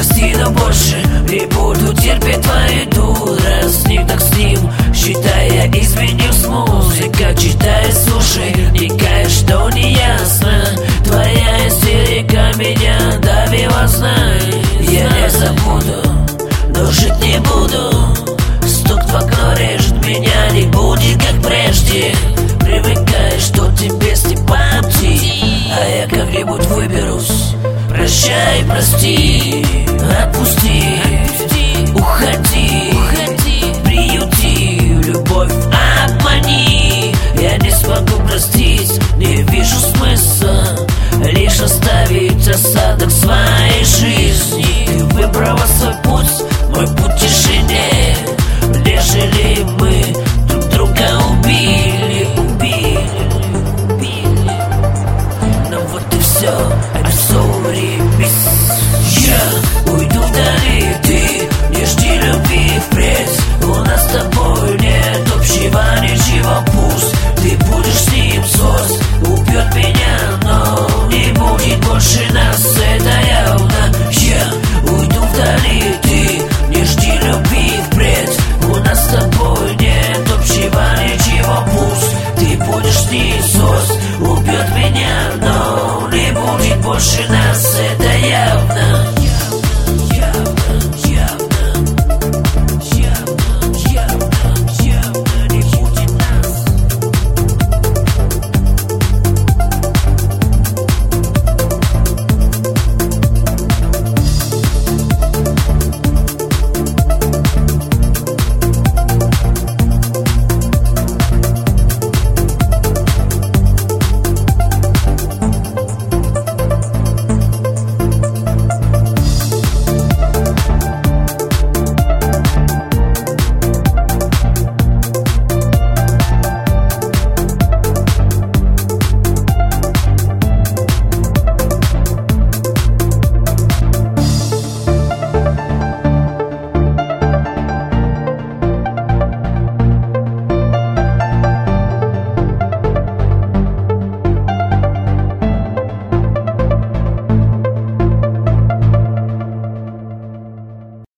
прости, но больше не буду терпеть твою дурость. С ним так с ним, считай, я изменился. Музыка читай, слушай, никак что не ясно. Твоя истерика меня давила, знай. Я не забуду, но жить не буду. Стук в окно режет меня, не будет как прежде. Привыкай, что тебе с ним по пути, а я как-нибудь выберусь. Прощай, прости, отпусти, уходи, приюти, любовь обмани. Я не смогу простить, не вижу смысла лишь оставить осадок своей жизни.